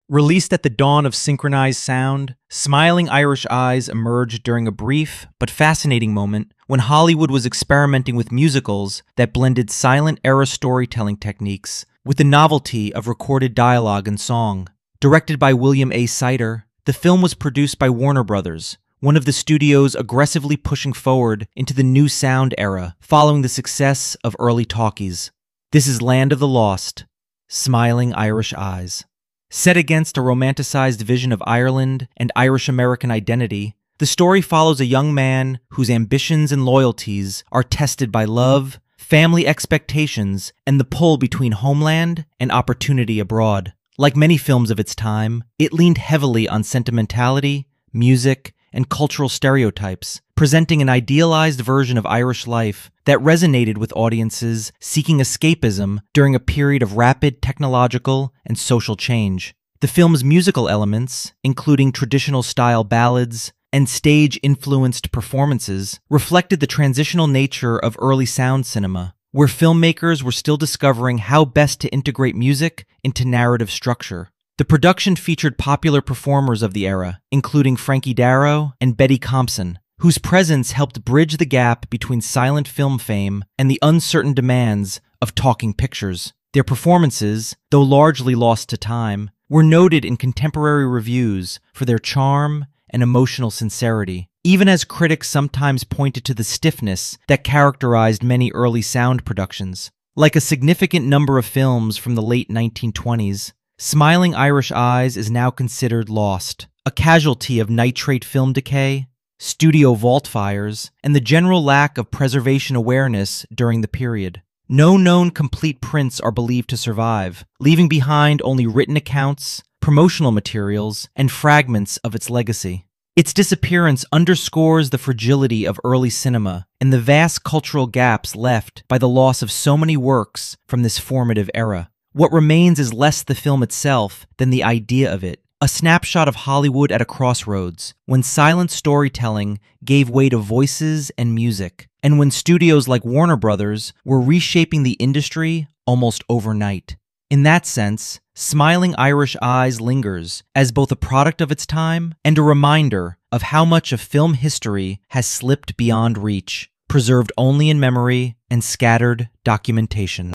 Released at the dawn of synchronized sound, Smiling Irish Eyes emerged during a brief but fascinating moment when Hollywood was experimenting with musicals that blended silent-era storytelling techniques with the novelty of recorded dialogue and song. Directed by William A. Sider, the film was produced by Warner Brothers, one of the studios aggressively pushing forward into the new sound era following the success of early talkies. This is Land of the Lost, Smiling Irish Eyes. Set against a romanticized vision of Ireland and Irish-American identity, the story follows a young man whose ambitions and loyalties are tested by love, family expectations, and the pull between homeland and opportunity abroad. Like many films of its time, it leaned heavily on sentimentality, music, and cultural stereotypes, presenting an idealized version of Irish life that resonated with audiences seeking escapism during a period of rapid technological and social change. The film's musical elements, including traditional-style ballads and stage-influenced performances, reflected the transitional nature of early sound cinema, where filmmakers were still discovering how best to integrate music into narrative structure. The production featured popular performers of the era, including Frankie Darro and Betty Compson, whose presence helped bridge the gap between silent film fame and the uncertain demands of talking pictures. Their performances, though largely lost to time, were noted in contemporary reviews for their charm and emotional sincerity, even as critics sometimes pointed to the stiffness that characterized many early sound productions. Like a significant number of films from the late 1920s, Smiling Irish Eyes is now considered lost, a casualty of nitrate film decay, studio vault fires, and the general lack of preservation awareness during the period. No known complete prints are believed to survive, leaving behind only written accounts, promotional materials, and fragments of its legacy. Its disappearance underscores the fragility of early cinema and the vast cultural gaps left by the loss of so many works from this formative era. What remains is less the film itself than the idea of it, a snapshot of Hollywood at a crossroads, when silent storytelling gave way to voices and music, and when studios like Warner Brothers were reshaping the industry almost overnight. In that sense, Smiling Irish Eyes lingers as both a product of its time and a reminder of how much of film history has slipped beyond reach, preserved only in memory and scattered documentation.